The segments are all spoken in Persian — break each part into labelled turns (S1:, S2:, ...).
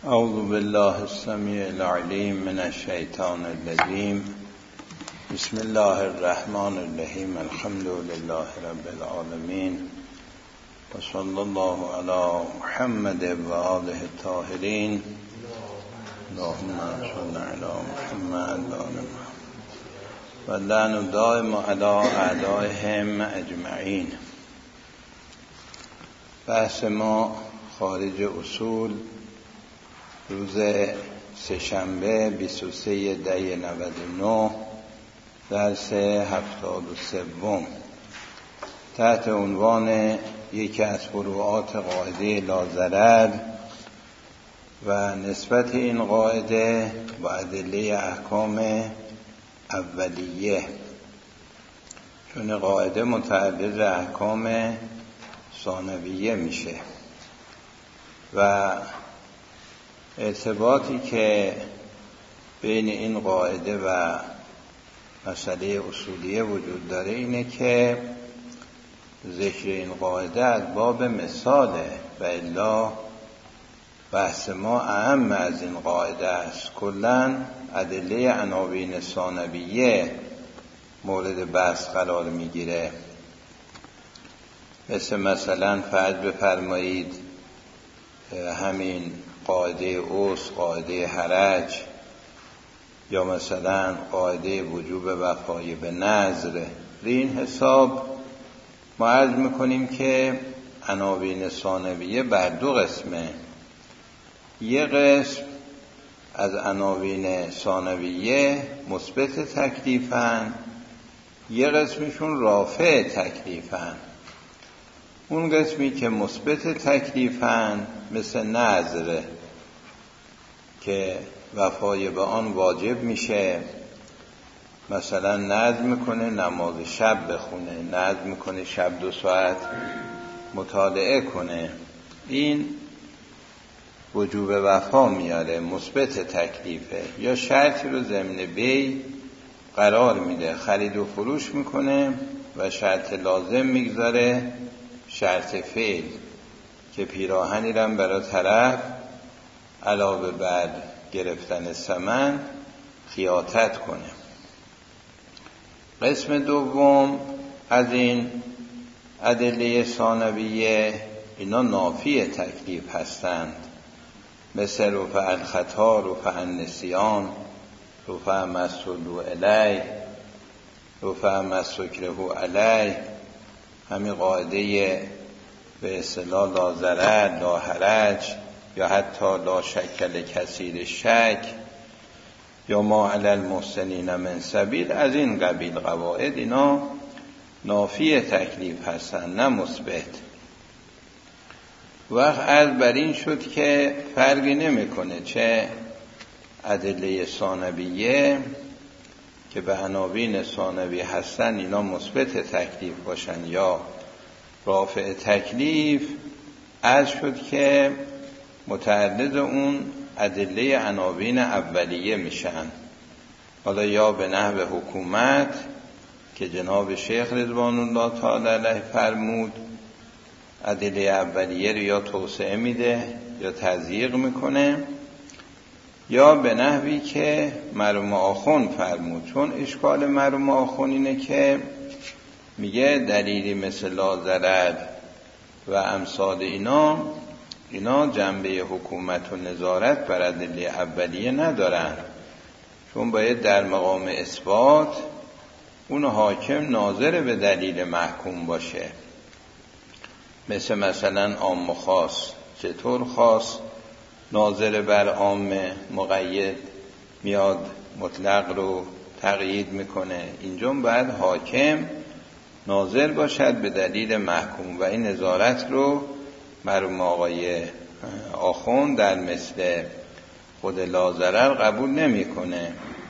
S1: اعوذ بالله السمیع العلیم من الشیطان الرجیم. بسم الله الرحمن الرحیم. الحمد لله رب العالمین و صلی الله علی محمد و آله الطاهرین. اللهم صل علی محمد و آل محمد و لعن دائم علی اعدائهم اجمعین. بحث ما خارج اصول روز سه‌شنبه 23/10/99 درس 73 تحت عنوان یکی از فروعات قاعده لاضرر و نسبت این قاعده با ادله احکام اولیه، چون قاعده متعلق احکام ثانویه میشه و ارتباطی که بین این قاعده و مسئله اصولیه وجود داره اینه که ذکر این قاعده از باب مثاله و الا بحث ما اهم از این قاعده است. کلاً ادله عناوین ثانویه مورد بحث قرار میگیره، مثلا فرض بفرمایید همین قاعده اوس، قاعده حرج، یا مثلا قاعده وجوب وفای به نذر. این حساب ما عرض میکنیم که عناوین ثانویه بر دو قسمه. یک قسم از عناوین ثانویه مثبت تکلیفن، یک قسمشون رافع تکلیفن. اون قسمی که مثبت تکلیفن مثل نذر که وفای به آن واجب میشه، مثلا نذر میکنه نماز شب بخونه، نذر میکنه شب 2 ساعت مطالعه کنه، این وجوب وفا میاره، مثبت تکلیفه. یا شرطی رو ضمن بی قرار میده، خرید و فروش میکنه و شرط لازم میگذاره، شرط فعل، که پیراهنی رو برای طرف علاوه بر گرفتن ثمن خیاطت کنه. قسم دوم از این ادله ثانویه اینا نافی تکلیف هستند، مثل رفع الخطا، رفع النسیان، رفع ما استدعوا الیه، رفع ما استکرهوا علیه. همین قاعده به اصطلاح لا ضرر لا حرج، یا حتی لا شکل کثیر شک، یا ما علی المحسنین من سبیل، از این قبیل قواعد اینا نافی تکلیف هستن نه مثبت. وقت عرض بر این شد که فرقی نمیکنه چه ادله ثانویه که به عناوین ثانوی هستن اینا مثبت تکلیف باشن یا رافع تکلیف، عرض شد که متعرض اون ادله عناوین اولیه میشن. حالا یا به نحو حکومت که جناب شیخ رضوان الله تعالی علیه فرمود ادله اولیه رو یا توسعه میده یا تضییق میکنه، یا به نحوی که مرحوم آخوند فرمود. چون اشکال مرحوم آخوند اینه که میگه دلیلی مثل لا ضرر و امثال اینا جنبه حکومت و نظارت بر ادله اولیه ندارن، چون باید در مقام اثبات اون حاکم ناظر به دلیل محکوم باشه. مثلا عام و خاص، چطور خاص ناظر بر عام مقید میاد مطلق رو تقیید میکنه، اینجا باید حاکم ناظر باشد به دلیل محکوم و این نظارت رو مرحوم آقای آخوند در مثل خود لا ضرر قبول نمیکنه.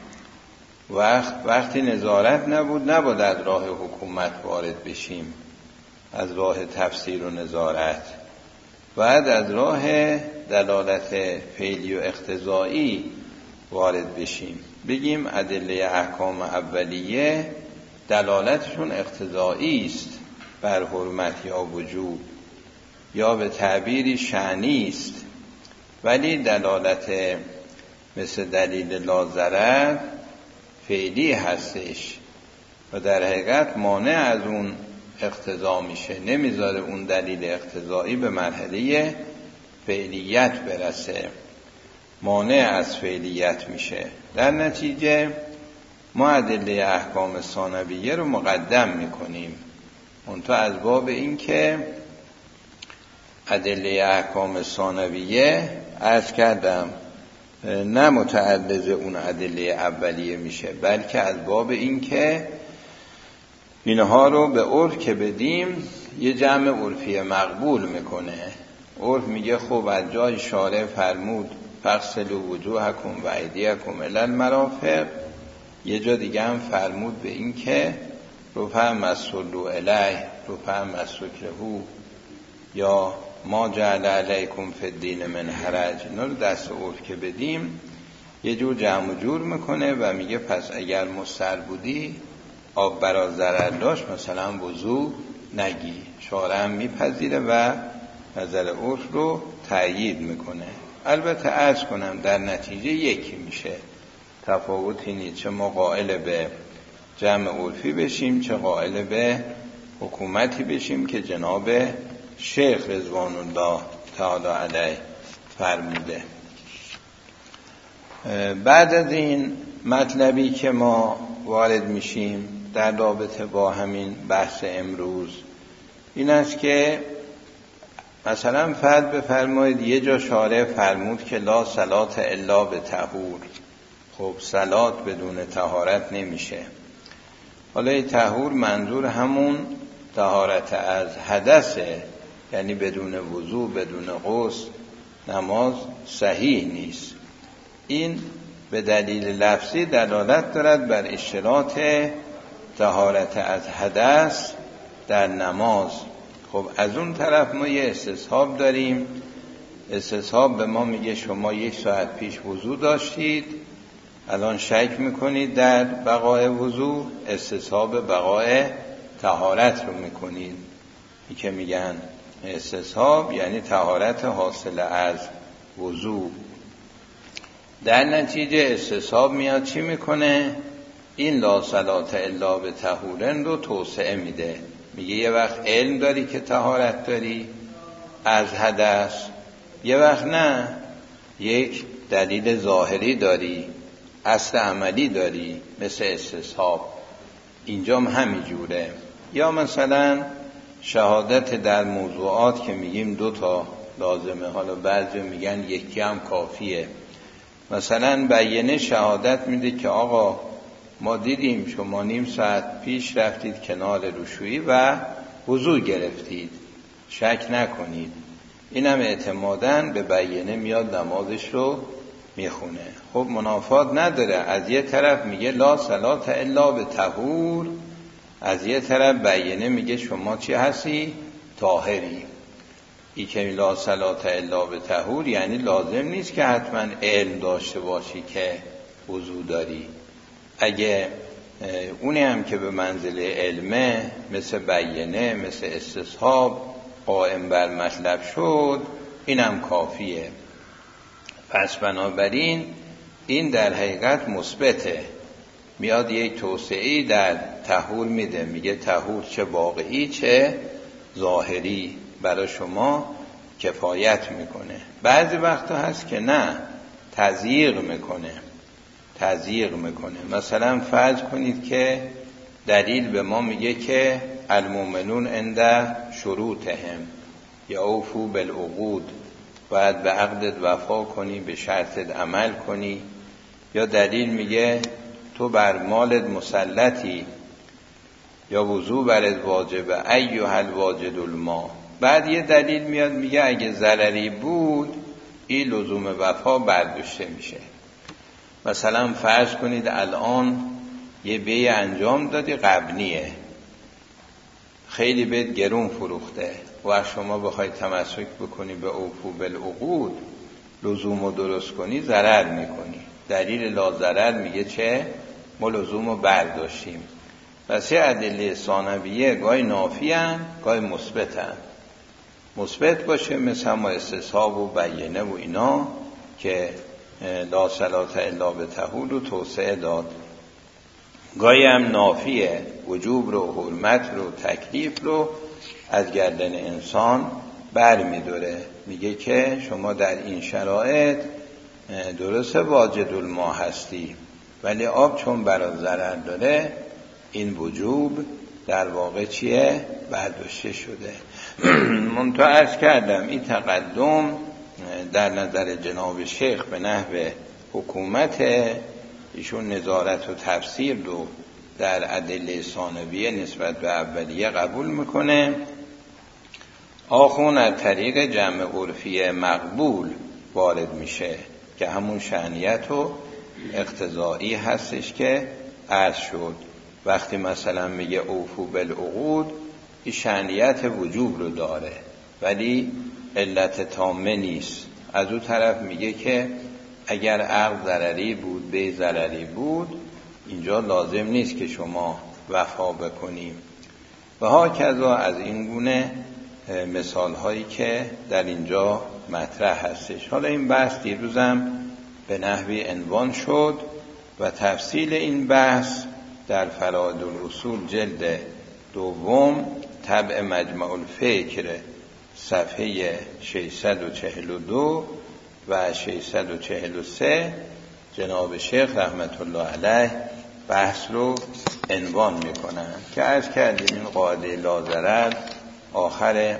S1: وقتی نظارت نباید از راه حکومت وارد بشیم، از راه تفسیر و نظارت، بعد از راه دلالت فعلی و اقتضایی وارد بشیم، بگیم ادله احکام اولیه دلالتشون اقتضایی است بر حرمت یا وجوب، یا به تعبیری شأنی است ولی دلالت مثل دلیل لا فعلی هستش و در حقیقت مانع از اون اقتضا میشه، نمیذاره اون دلیل اقتضایی به مرحله فعلیت برسه، مانع از فعلیت میشه. در نتیجه ما ادله احکام ثانویه رو مقدم میکنیم، منتها از باب این که ادله احکام ثانویه عرض کردم نه متعلق اون ادله اولیه میشه، بلکه از باب این که اینها رو به عرف که بدیم یه جمع عرفی مقبول میکنه. عرف میگه خب از جای شارع فرمود فغسلوا وجوهکم و ایدیکم الی المرافق، یه جا دیگه هم فرمود به این که رفع مسلوا الیه رفع مسکرهو یا ما جعل علیکم فی الدین من حرج. اینا رو دست عرف که بدیم یه جور جمع و جور میکنه و میگه پس اگر مضطر بودی آب برا ضرر داشت مثلا وضو نگی. شارع هم میپذیره و نظر عرف رو تأیید میکنه. البته عرض کنم در نتیجه یکی میشه، تفاوتی نیست، چه ما قائل به جمع عرفی بشیم چه قائل به حکومتی بشیم که جناب شیخ رضوان الله تعالی علیه فرموده. بعد از این مطلبی که ما وارد میشیم در رابطه با همین بحث امروز این است که مثلا فرض بفرمایید یه جا شارع فرمود که لا صلاة الا به طهور. خب صلات بدون طهارت نمیشه. حالا این طهور منظور همون طهارت از حدثه، یعنی بدون وضو بدون غسل نماز صحیح نیست. این به دلیل لفظی دلالت دارد بر اشتراط طهارت از حدث در نماز. خب از اون طرف ما یه استصحاب داریم. استصحاب به ما میگه شما 1 ساعت پیش وضو داشتید، الان شک میکنید در بقای وضو، استصحاب بقای طهارت رو میکنید. این که میگن استصحاب یعنی طهارت حاصل از وضو. در نتیجه استصحاب میاد چی میکنه؟ این لا صلاة الا به طهورن رو توسعه میده. میگه یه وقت علم داری که طهارت داری از حدث، یه وقت نه، یک دلیل ظاهری داری، اصل عملی داری مثل استصحاب. اینجا هم همین جوره. یا مثلا شهادت در موضوعات که میگیم 2 تا لازمه، حالا بعضی میگن 1 هم کافیه. مثلا بیانه شهادت میده که آقا ما دیدیم شما 1/2 ساعت پیش رفتید کنار روشویی و وضو گرفتید، شک نکنید. اینم اعتماداً به بیانه میاد نمازش رو میخونه. خب منافات نداره. از یه طرف میگه لا صلاة الا به طهور، از یه طرف بیانه میگه شما چی هستی؟ طاهری. ای که لا صلاة الا به طهور یعنی لازم نیست که حتما علم داشته باشی که وضو داری. اگه اونی هم که به منزله علمه مثل بیانه مثل استصحاب قائم بر مطلب شد، اینم کافیه. پس بنابراین این در حقیقت مثبته، میاد یک توسعه‌ای در طهور میده، میگه طهور چه واقعی چه ظاهری برای شما کفایت میکنه. بعضی وقتا هست که نه، تضییق میکنه. مثلا فرض کنید که دلیل به ما میگه که المؤمنون عند شروطهم یا اوفو بالعقود، باید به عقدت وفا کنی، به شرطت عمل کنی. یا دلیل میگه تو بر مالت مسلطی یا وضو برت واجبه ایها الواجد الماء. بعد یه دلیل میاد میگه اگه ضرری بود این لزوم وفا برداشته میشه. مثلا فرض کنید الان یه بیع انجام دادی قبنیه، خیلی بهت گرون فروخته و شما بخوای تمسک بکنی به اوفو بالعقود، لزوم رو درست کنی، ضرر میکنی. دلیل لا ضرر میگه چه؟ ما لزوم رو برداشتیم. پس یه ادله ثانویه گاهی نافی هن گاهی مثبت هن. مثبت باشه، مثل ما استصحاب و بیینه و اینا که لا صلاة الا بطهور رو توسعه داد. گاهی هم نافیه، وجوب رو، حرمت رو، تکلیف رو از گردن انسان بر می‌داره، میگه که شما در این شرایط درسته واجد الماء هستی، ولی آب چون برای ضرر داره این وجوب در واقع چیه؟ برداشته شده. منتها عرض کردم این تقدم در نظر جناب شیخ به نحو حکومت ایشون نظارت و تفسیر رو در ادله ثانویه نسبت به اولیه قبول میکنه. آخون از طریق جمع عرفی مقبول وارد میشه که همون شأنیت و اقتضایی هستش که عرض شد. وقتی مثلا میگه اوفو بالعقود، این شأنیت وجوب رو داره ولی علت تامه نیست. از اون طرف میگه که اگر عقد ضرری بود، بی ضرری بود، اینجا لازم نیست که شما وفا بکنیم. و هاکذا از این گونه مثال هایی که در اینجا مطرح هستش. حالا این بحث دیروزم به نحوی عنوان شد و تفصیل این بحث در فرائض الاصول جلد دوم طبع مجمع الفکر صفحه 642 و 643 جناب شیخ رحمت الله علیه بحث رو عنوان میکنن که عرض کردیم این قاعده لا ضرر آخر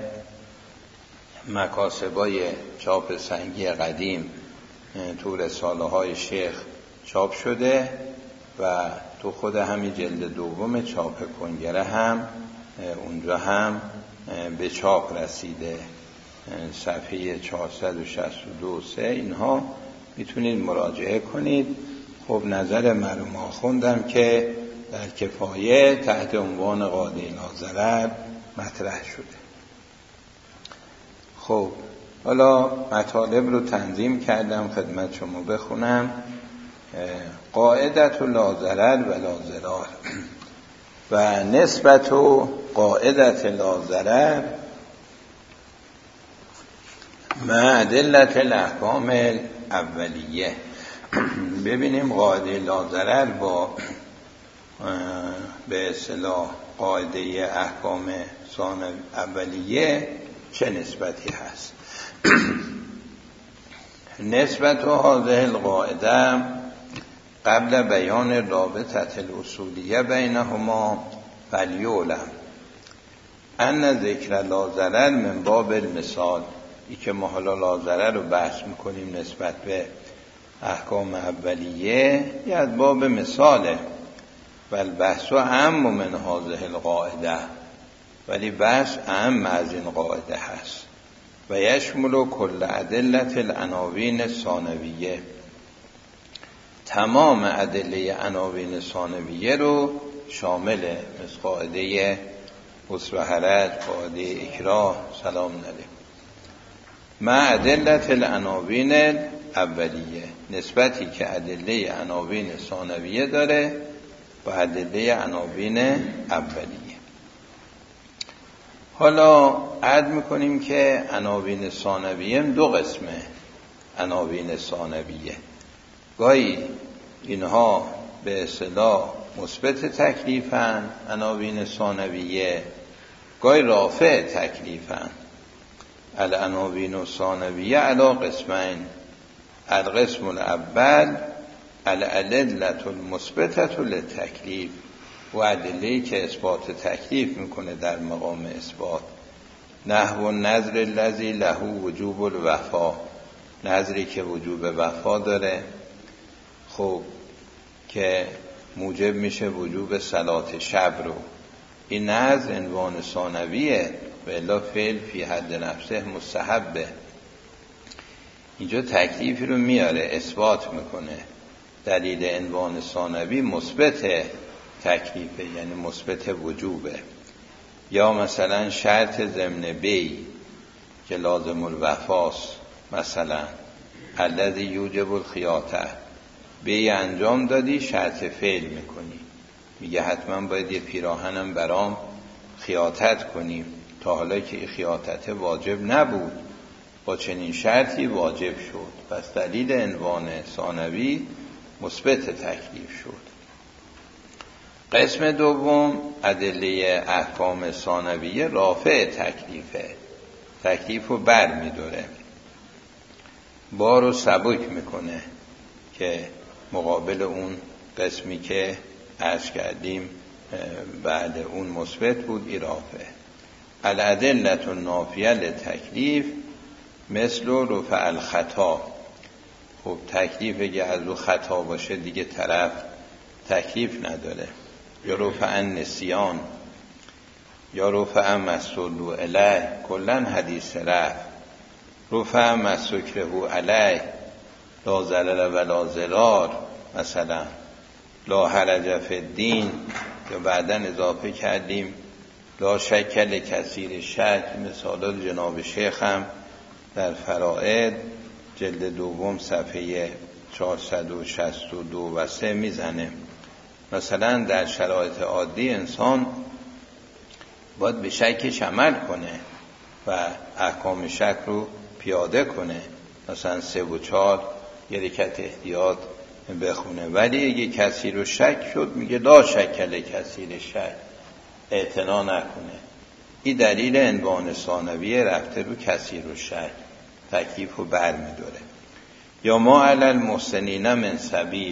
S1: مکاسبای چاپ سنگی قدیم تو رساله های شیخ چاپ شده و تو خود همین جلد دوم چاپ کنگره هم اونجا هم به چاپ رسیده، صفحه 462 3 اینها میتونید مراجعه کنید. خب نظر مرحوم آخوندم که در کفایه تحت عنوان قاعده لا ضرر مطرح شده. خب حالا مطالب رو تنظیم کردم خدمت شما بخونم. قاعدت لا ضرر و لا ضرار و نسبت و قاعدت لا ضرر مع ادلت الاحکام اولیه. ببینیم قاعده لا ضرر با به اصطلاح قاعده احکام اولیه چه نسبتی هست. نسبت هذه القاعده قبل بیان رابطه الاصولیه بینهما فلیعلم ان ذکر لا ضرر من باب المثال. ای که ما حالا لا ضرر رو بحث میکنیم نسبت به احکام اولیه یا از باب مثاله، ولی بحث اهم من هذه القاعده، ولی بحث اهم از این قاعده هست. و یشمل کل ادلت العناوین ثانویه، تمام ادله عناوین ثانویه رو شامله، مثل قاعده حسب حرج، قاعده اکراه، سلام علیکم، مع ادلت العناوین اولیه، نسبتی که ادله عناوین ثانویه داره با ادله عناوین اولیه. حالا عد میکنیم که عناوین ثانویه دو قسمه. عناوین ثانویه گاهی اینها به اصطلاح مثبت تکلیفن، عناوین ثانویه گاهی رافع تکلیفن. العناوین الثانویه علی قسمین، القسم الاول الادله المثبته للتکلیف، و ادله‌ای که اثبات تکلیف میکنه در مقام اثبات. نحو نظر الذی له وجوب الوفا، نظری که وجوب وفا داره، خب که موجب میشه وجوب صلات شب رو. این نظر عنوان ثانویه و الا فعل فی حد نفسه مستحبه. اینجا تکلیفی رو میاره، اثبات میکنه. دلیل عنوان ثانوی مثبت تکلیفه، یعنی مثبت وجوبه. یا مثلا شرط ضمن بی که لازم الوفاست، مثلا الذی یوجب الخیاطه، بی انجام دادی شرط فعل میکنی، میگه حتما باید یه پیراهنم برام خیاطت کنیم. تا حالا که این خیاطته واجب نبود، با چنین شرطی واجب شد. پس دلیل عنوان ثانوی مثبت تکلیف شد. قسم دوم ادله احکام ثانویه رافع تکلیفه، تکلیف رو بر می‌داره، بار رو سبک میکنه، که مقابل اون قسمی که عرض کردیم بعد اون مثبت بود این رافع. الادله النافیه للتکلیف مثل رفع الخطا. خب تکلیف اگه از او خطا باشه دیگه طرف تکلیف نداره. یا رفع النسیان، یا رفع ما صلوا علیه، کلن حدیث رفع. رفع ما سکره علیه، لا ضرر ولا ضرار، مثلا لا حرج فی الدین، یا بعدا اضافه کردیم لا شک لکثیر شک. مثالات جناب شیخ هم در فرائد جلد دوم صفحه 462 و 3 میزنه. مثلا در شرایط عادی انسان باید به شکش عمل کنه و احکام شک رو پیاده کنه، مثلا 3 و 4 یه رکعت احتیاط بخونه. ولی اگه کسی رو شک شد میگه لا شک لکثیر شک، اعتنا نکنه. این دلیل عنوان ثانویه رفته رو کثیر و شک، تکلیف رو بر می‌داره. یا ما علی المحسنین من سبیل،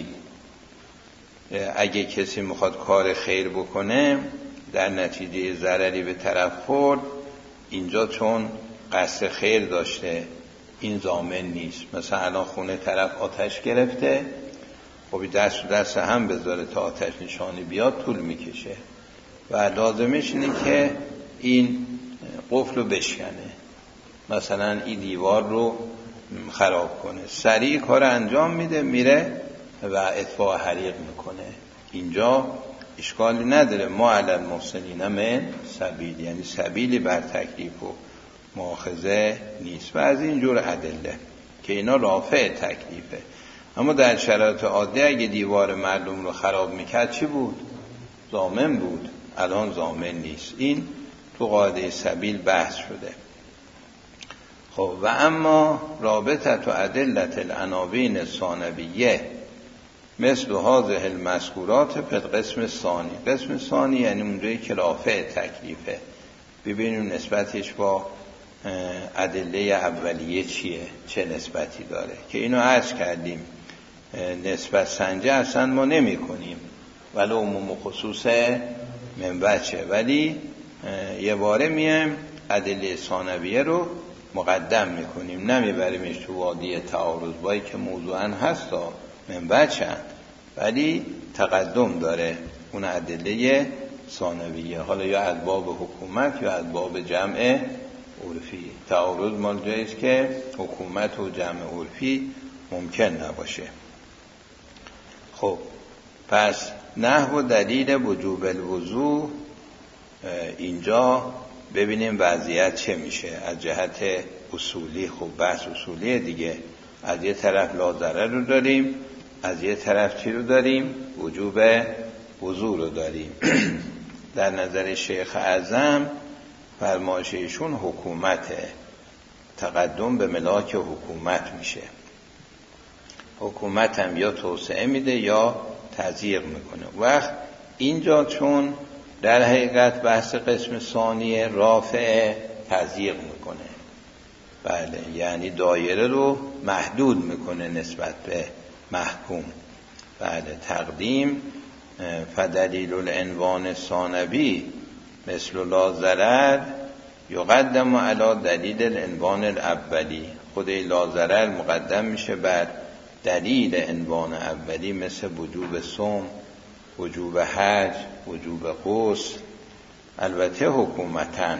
S1: اگه کسی میخواد کار خیر بکنه در نتیجه ضرری به طرف خورد، اینجا چون قصد خیر داشته این ضامن نیست. مثلا الان خونه طرف آتش گرفته، خب دست هم بذاره تا آتش نشانی بیاد طول میکشه و لازمش اینه که این قفل رو بشکنه، مثلا این دیوار رو خراب کنه. سریع کار انجام میده، میره و اطفاء حریق میکنه. اینجا اشکالی نداره. ما علی المحسنین من سبیل، یعنی سبیلی بر تکلیف و مؤاخذه نیست. و از این جور ادله که اینا رافع تکلیفه. اما در شرایط عادی اگه دیوار مردم رو خراب میکرد چی بود؟ ضامن بود. الان ضامن نیست. این تو قاعده سبیل بحث شده. خب و اما رابطه تو ادلت العناوین ثانویه مثل هذه المذکورات فی القسم ثانی. قسم ثانی یعنی اونجایی که رافع تکلیفه. ببینیم نسبتش با ادله اولیه چیه، چه نسبتی داره، که اینو عرض کردیم. نسبت سنجه اصلا ما نمی کنیم ولی عموم و خصوص منبچه، ولی یه باره میم ادله ثانویه رو مقدم میکنیم، نمیبریمش تو وادی تعارض، بایی که موضوعاً هستا منبچه، ولی تقدم داره اون ادله ثانویه، حالا یا از باب حکومت یا از باب جمع عرفی. تعارض مال جاییست که حکومت و جمع عرفی ممکن نباشه. خب پس نحو دلیل وجوب الوضوء، اینجا ببینیم وضعیت چه میشه از جهت اصولی. خب بحث اصولی دیگه. از یه طرف لا ضرر رو داریم، از یه طرف چی رو داریم؟ وجوب وضوء رو داریم. در نظر شیخ اعظم فرمایش ایشون حکومته، تقدم به ملاک حکومت میشه. حکومت هم یا توسعه میده یا تضییق میکنه. وقت اینجا چون در حقیقت بحث قسم ثانیه رافع تضییق میکنه، بله، یعنی دایره رو محدود میکنه نسبت به محکوم. بله، تقدیم فدلیل العنوان ثانوی مثل لا ضرر یقدم علی دلیل العنوان الاولی. خود لا ضرر مقدم میشه بر دلیل عنوان اولی، مثل وجوب صوم، وجوب حج، وجوب غسل. البته حکومتن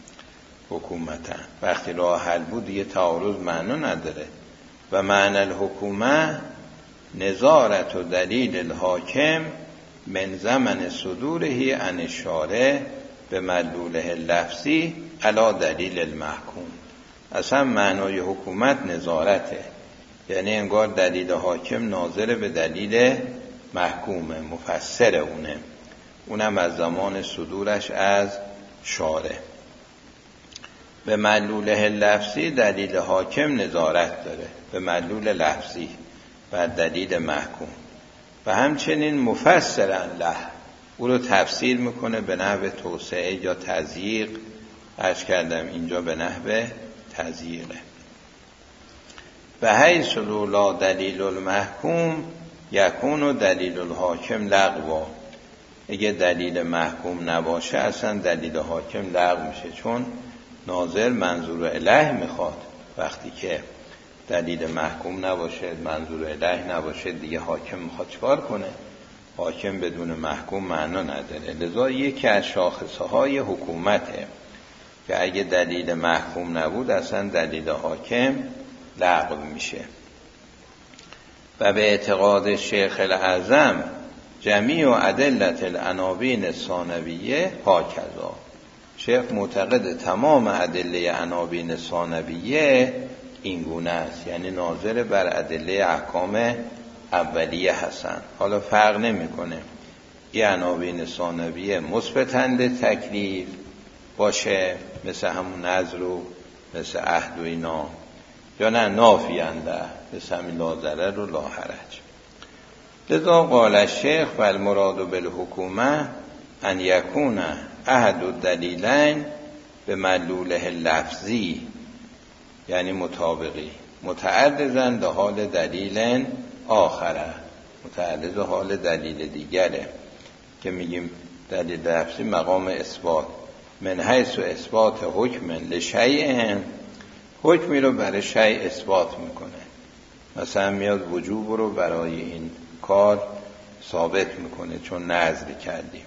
S1: وقتی راه حل بود دیگه تعارض معنا نداره. و معنی الحکومه نظارت و دلیل الحاکم من زمن صدورهی عن الشارع به مدلوله لفظی علی دلیل المحکوم. اصلا معنای حکومت نظارته، یعنی انگار دلیل حاکم ناظر به دلیل محکومه، مفسر اونم از زمان صدورش از شارع. به مدلوله لفظی دلیل حاکم نظارت داره، به مدلول لفظی و دلیل محکوم، و همچنین مفسرا له او رو تفسیر میکنه به نحو توسعه یا تضییق. عرض کردم اینجا به نحو تضییقه. به حیث لا دلیل المحکوم یکون دلیل الحاکم لغوا. اگه دلیل محکوم نباشه اصلا دلیل حاکم لغو میشه، چون ناظر منظور اله میخواد. وقتی که دلیل محکوم نباشه، منظور اله نباشه، دیگه حاکم میخواد چکار کنه؟ حاکم بدون محکوم معنا نداره. لذا یکی از شاخصهای حکومته که اگه دلیل محکوم نبود اصلا دلیل حاکم لغو میشه. و به اعتقاد شیخ الاعظم جمیع ادلت العناوین ثانویه هاکذا. شیخ معتقد تمام ادله عناوین ثانویه این گونه است، یعنی ناظر بر ادله احکام اولیه هستند. حالا فرق نمیکنه این عناوین ثانویه مثبتند تکلیف باشه مثل همون نذر و مثل عهد و اینا، یا نه نافینده مثل همین لا ضرر و لا حرج. لذا قال الشیخ و المراد بالحکومه ان یکون احد الدلیلین به مدلوله لفظی، یعنی مطابقی، متعرضاً به حال دلیل آخره، متعرض حال دلیل دیگره که میگیم دلیل لفظی مقام اثبات. من حیث اثبات حکم لشیء، حکمی رو برای شیء اثبات میکنه. مثلا میاد وجوب رو برای این کار ثابت میکنه چون نذر کردیم،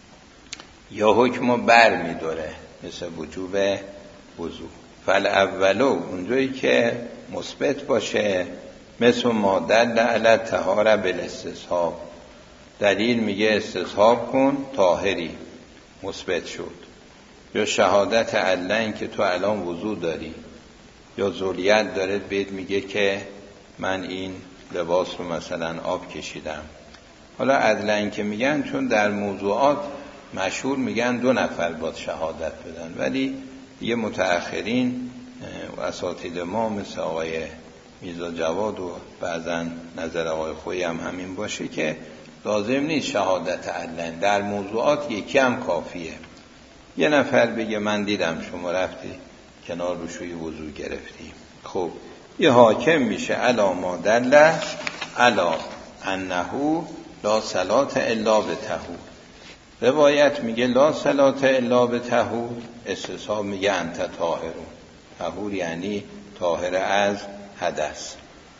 S1: یا حکم رو بر میداره مثل وجوب وضو. فالاولو اونجایی که مثبت باشه مثل ما دل علی طهاره بالاستصحاب، دلیل میگه استصحاب کن طاهری، مثبت شد. یا شهادت علن که تو الان وضو داری، یا ذریت داره بهت میگه که من این لباس رو مثلا آب کشیدم. حالا عدلن که میگن چون در موضوعات مشهور میگن 2 نفر باید شهادت بدن، ولی یه متأخرین و اساتید ما مثل آقای میرزا جواد و بعضا نظر آقای خویی هم همین باشه که لازم نیست شهادت عدلن، در موضوعات یکی هم کافیه. یه نفر بگه من دیدم شما رفتی کنار روشوی وضو گرفتی، خب یه حاکم میشه علا ما دل علا انه لا صلاة الا بطهور. روایت میگه لا صلاة الا بطهور، استصحاب میگه انت طاهرون. طهور یعنی طاهر از حدث.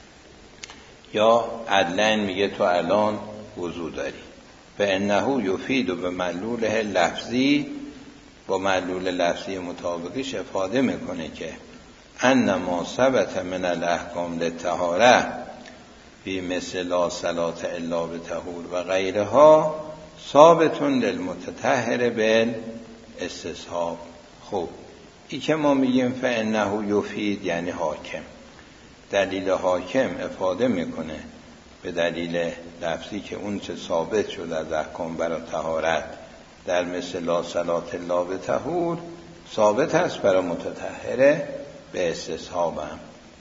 S1: یا عدلن میگه تو الان وضو داری. فانه یفید به مدلوله لفظی، با مدلول لفظی مطابقش افاده میکنه که انما ثبت من الاحکام للطهاره فی مثل لا صلاة الا بطهور و غیرها ثابتون للمتطهر بالاستصحاب. خب این که ما میگیم فانه یفید یعنی حاکم، دلیل حاکم افاده میکنه به دلیل لفظی که اون چه ثابت شده از احکام برای طهارت در مثل لا صلاة الا بطهور ثابت است برای متطهر به استصحابم.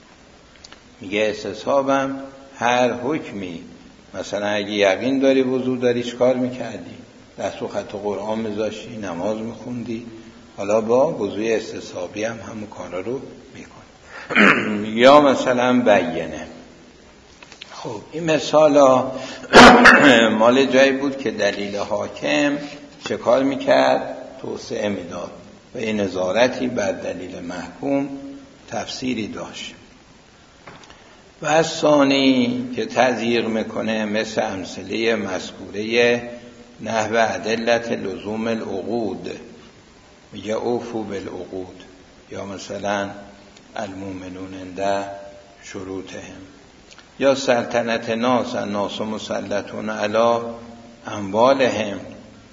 S1: میگه استصحابم هر حکمی، مثلا اگه یقین داری وضو داری چیکار میکردی؟ دست و خط قرآن میذاشتی، نماز میخوندی، حالا با وضوی استصحابی هم همون کارا رو میکنی. یا مثلا بیینه. خب این مثالا مال جایی بود که دلیل حاکم چه کار میکرد؟ توسعه میداد و این نظارتی بر دلیل محکوم تفسیری داشت. و از ثانی که تضییق میکنه مثل امثله مذکوره نحو ادلت لزوم العقود، میگه اوفو بالعقود، یا مثلا المؤمنون عند شروطهم، یا سلطنت ناس الناس مسلطون علی اموالهم،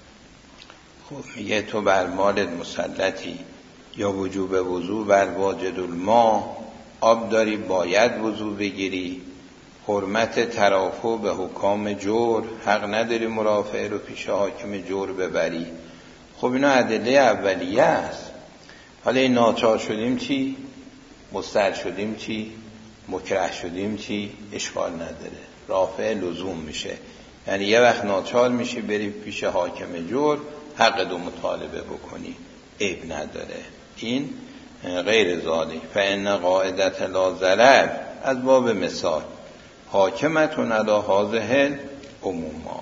S1: خب میگه تو بر مالت مسلطی. یا وجوب وضو بر واجد الماء، آب داری باید وضو بگیری. حرمت ترافع به حکام جور، حق نداری مرافعه رو پیش حاکم جور ببری. خب اینا ادله اولیه است. حالا این ناچار شدیم چی؟ مضطر شدیم چی؟ مکره شدیم چی؟ اشکال نداره، رافع لزوم میشه. یعنی یه وقت ناچار میشی بری پیش حاکم جور حق دو مطالبه بکنی، عیب نداره. این غیر ذالک فإن قاعدة لا ضرر از باب مثال حاکمتون علی هذه العمومات.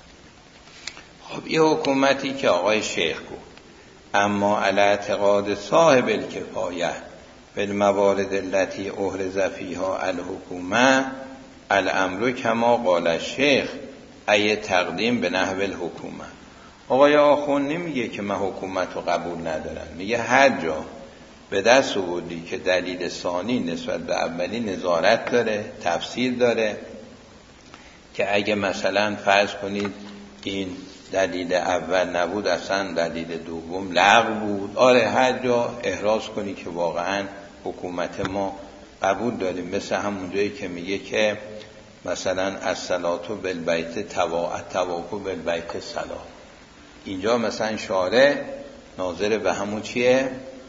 S1: خب این حکومتی که آقای شیخ گفت، اما علی اعتقاد صاحب الکفایه بالموارد التي احرز فيها الحکومه الامر کما قال الشیخ ای تقدیم به نحو الحکومه. آقای آخوند نمیگه که من حکومت رو قبول ندارم، میگه هر جا به دست آوردی که دلیل ثانی نسبت به اولی نظارت داره، تفسیر داره، که اگه مثلا فرض کنید این دلیل اول نبود اصلا دلیل دوم لغو بود، آره هر جا احراز کنی که واقعا حکومت ما قبول داریم. مثل همون جایی که میگه که مثلا الصلاة بالبیت طواف بالبیت صلاة، اینجا مثلا شارع ناظر به همون چیه؟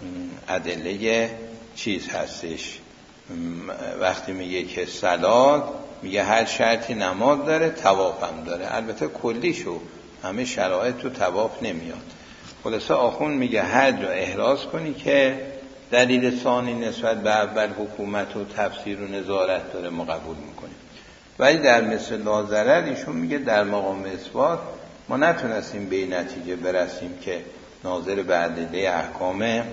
S1: ادله چیز هستش. وقتی میگه که صلات، میگه هر شرطی نماز داره، طواف هم داره. البته کلیشو همه شرایط تو طواف نمیاد. خلاصه آخوند میگه هر جا احراز کنی که دلیل ثانی نسبت به اول حکومت و تفسیر و نظارت داره ما قبول میکنیم. ولی در مثل لا ضرر ایشون میگه در مقام اثبات ما نتونستیم به این نتیجه برسیم که ناظر به ادله احکام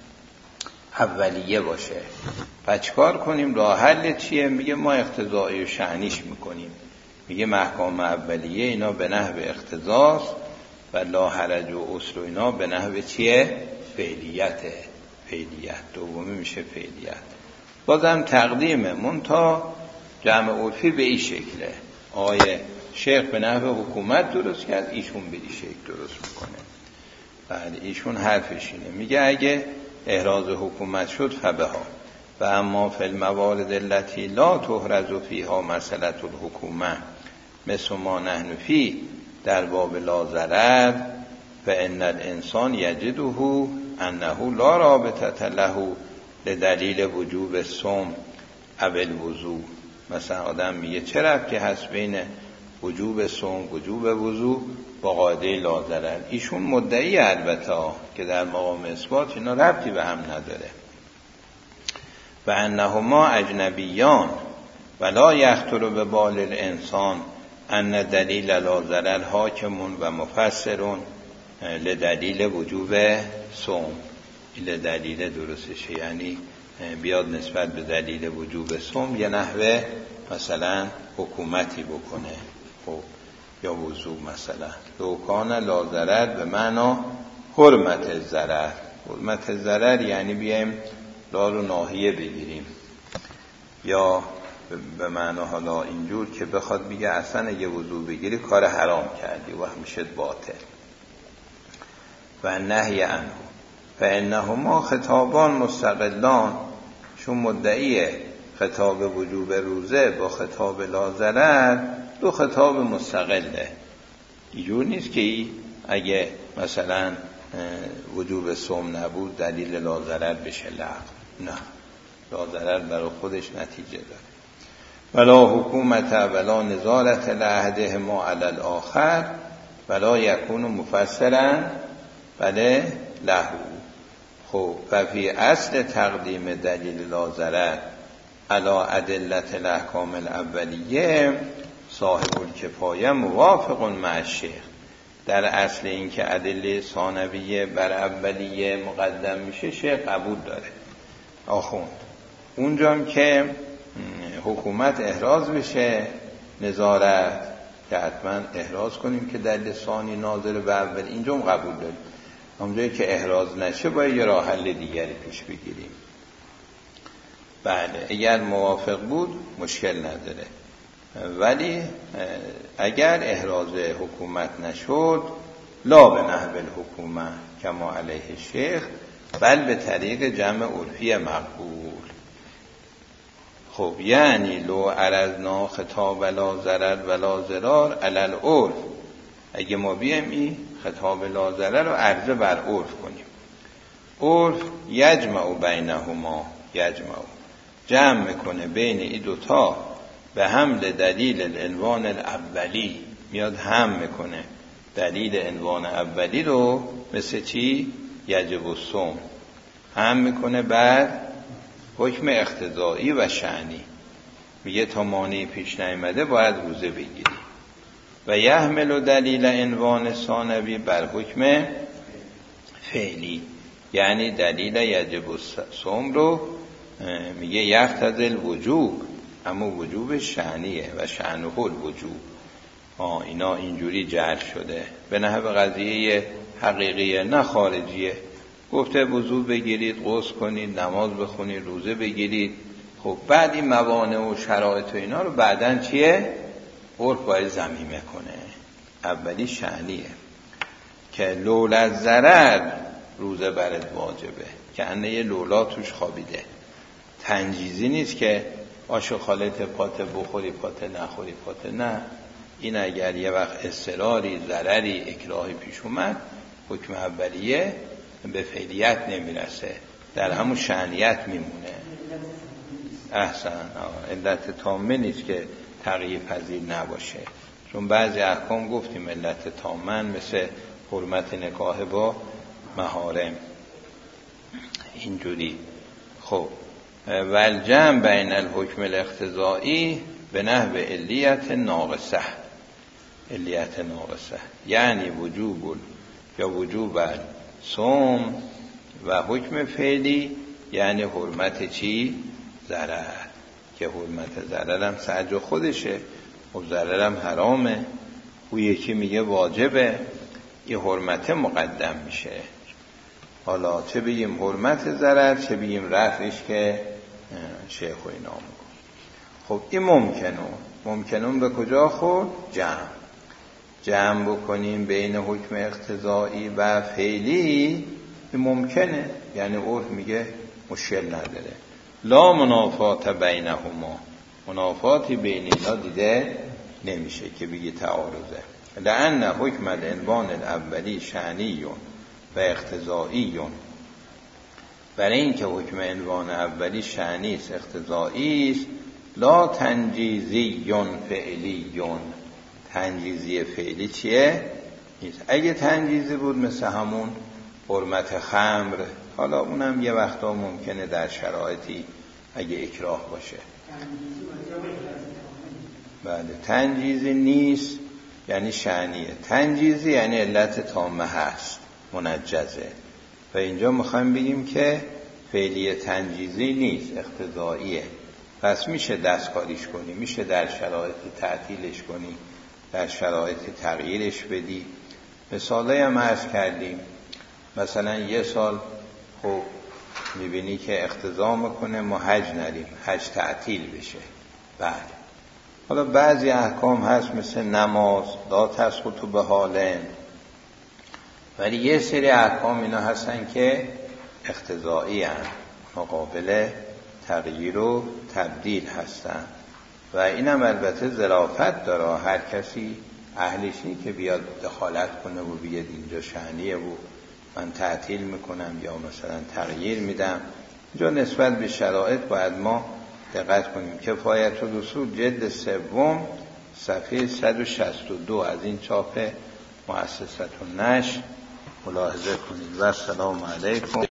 S1: اولیه باشه. پس چیکار کنیم؟ راه حل چیه؟ میگه ما اقتضایی و شأنیش میکنیم. میگه احکام اولیه اینا به نحو اقتضاست و لا حرج و اصل و اینا به نحو چیه؟ فعلیته. فعلیت دومی میشه فعلیت. بازم تقدیم منتها جمع عرفی به این شکله. آقای شیخ به نحو حکومت درست کرد، ایشون به این شکل درست میکنه. بله ایشون حرفش اینه، میگه اگه احراز حکومت شد فبها و اما فی الموارد التي لا تحرز فیها مسئله الحکومه مثل ما نحن فی در باب لا ضرر فان الانسان یجده انه لا رابطه له لدلیل وجوب الصوم او الوضوء. مثلا آدم میگه چه ربطی هست بین وجوب صوم وجوب وضوء با قاعده لا ضرر؟ ایشون مدعی البته که در مقام اثبات اینا ربطی به هم نداره. و انهما اجنبیان ولا یخطر به بال الانسان ان دلیل لا ضرر حاکم و مفسر لدلیل وجوب صوم. این دلیل درستشه، یعنی بیاد نسبت به دلیل وجوب صوم یه نحوه مثلا حکومتی بکنه، خب یا وضوع مثلا. لوکان لا ضرر به معنا حرمت ضرر. حرمت ضرر یعنی بیایم لا رو ناحیه بگیریم، یا به معنا حالا اینجور که بخواد بگه اصلا اگه وضوع بگیری کار حرام کردی و میشه باطل. و نهی عنه فانهما خطابان مستقلان، چون مدعی خطاب وجوب روزه با خطاب لا ضرر دو خطاب مستقله. اینجور نیست که اگه مثلا وجوب صوم نبود دلیل لا ضرر بشه لغو. نه، لا ضرر برای خودش نتیجه داره. ولا حکومت ولا نظارت لأحدهما علی الاخر ولا یکون مفسرا بله له. خب و فی اصل تقدیم دلیل لا ضرر علی ادلت الاحکام الاولیه صاحب الکفایه موافق مع الشیخ. در اصل این که ادله ثانویه بر اولیه مقدم میشه شیخ قبول داره. آخوند اونجام که حکومت احراز بشه، نظارت که حتما احراز کنیم که دلیل ثانی ناظر به اول، اینجام قبول داریم. اونجایی که احراز نشه باید یه راه حل دیگری پیش بگیریم. بله اگر موافق بود مشکل نداره، ولی اگر احراز حکومت نشد لا به نحو الحکومه کما علیه شیخ بل به طریق جمع عرفی مقبول. خب یعنی لو عرضنا خطاب لا ضرر ولا ضرار علی العرف، اگه ما بیایم این خطاب لا ضرر رو عرضه بر عرف کنیم، عرف یجمع بینهما، جمع میکنه بین این دوتا به حمل دلیل العنوان الاولی، میاد هم میکنه دلیل عنوان اولی رو مثل چی؟ یجب الصوم هم میکنه بر حکم اقتضایی و شأنی، میگه تا مانعی پیش نیامده باید روزه بگیری. و یحمل دلیل عنوان ثانوی بر حکم فعلی، یعنی دلیل یجب الصوم رو میگه یقتضی الوجوب، اما وجوب شأنیه و شأنه الوجوب. اینا اینجوری جعل شده به نحو قضیه حقیقیه نه خارجیه. گفته وضو بگیرید، غسل کنید، نماز بخونید، روزه بگیرید. خب بعد این موانع و شرایط و اینا رو بعدن چیه؟ عرف باید ضمیمه کنه. اولی شأنیه که لولا ضرر روزه برات واجبه، که انه یه لولا توش خوابیده. تنجیزی نیست که آش و خالت پاته بخوری پاته نخوری پاته، نه. این اگر یه وقت اضطراری، ضرری، اکراهی پیش اومد، حکم اولیه به فعلیت نمیرسه، در همون شأنیت میمونه. احسن. علت تامه نیست که تغییر پذیر نباشه، چون بعضی احکام گفتیم علت تامه مثل حرمت نکاح با محارم اینجوری. خب والجمع بین الحکم الاقتضایی به نحو علیت ناقصه، یعنی وجوب صوم و حکم فعلی، یعنی حرمت چی؟ ضرر، که حرمت ضرر هم سعج خودشه و ضرر هم حرامه. او یکی میگه واجبه، این حرمت مقدم میشه. حالا چه بگیم حرمت ضرر، چه بگیم رفعش که شیخ و اینا میگن. خب این ممکنون به کجا خورد؟ جمع بکنیم بین حکم اقتضایی و فعلی، این ممکنه، یعنی عرف میگه مشکل نداره. لا منافات بینهما، منافاتی بین اینا دیده نمیشه که بگی تعارضه. لأن حکم العنوان الاولی شأنی و اقتضایی، برای این که حکم عنوان اولی شأنی است اقتضایی است، لا تنجیزی فعلی. تنجیزی فعلی چیه؟ نیست. اگه تنجیزی بود مثل همون حرمت خمر، حالا اونم یه وقتا ممکنه در شرایطی اگه اکراه باشه. بله، تنجیزی نیست یعنی شأنیه. تنجیزی یعنی علت تامه هست، منجزه. و اینجا میخوایم بگیم که فعلی تنجیزی نیست، اقتضاییه. پس میشه دستکاریش کنی، میشه در شرایط تعطیلش کنی، در شرایط تغییرش بدی. مثالایی هم عرض کردیم، مثلا یه سال خب میبینی که اقتضا میکنه ما حج نریم، حج تعطیل بشه. بله، حالا بعضی احکام هست مثل نماز لا تسقط به حالن، ولی یه سری احکام اینا هستن که اقتضایی هستن، مقابل تغییر و تبدیل هستن. و اینم البته ظرافت داره، هر کسی اهلش نیست که بیاد دخالت کنه و بیاد اینجا شأنیه و من تعطیل میکنم یا مثلا تغییر میدم. اینجا نسبت به شرایط باید ما دقت کنیم. کفایت الرسول جلد 3 صفحه 162 از این چاپ مؤسسة النشر ملاحظه کنید. و السلام علیکم.